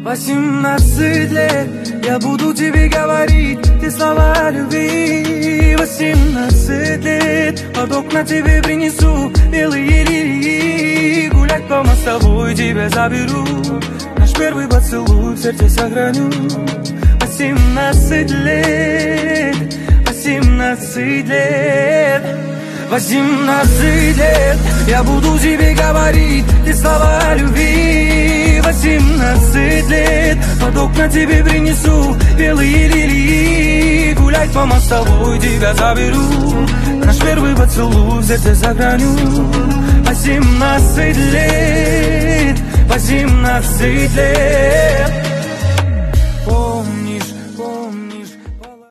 18 лет, я буду тебе говорить те слова любви. 18 лет, под окна тебе принесу белые лилии. Гулять по мостовой тебя заберу, наш первый поцелуй в сердце сохраню. 18 лет, 18 лет, 18 лет, я буду тебе говорить те слова любви. 18 лет, под окна тебе принесу белые лилии. Гулять по мостовой тебя заберу, наш первый поцелуй в сердце сохраню. 18 лет, 18 лет.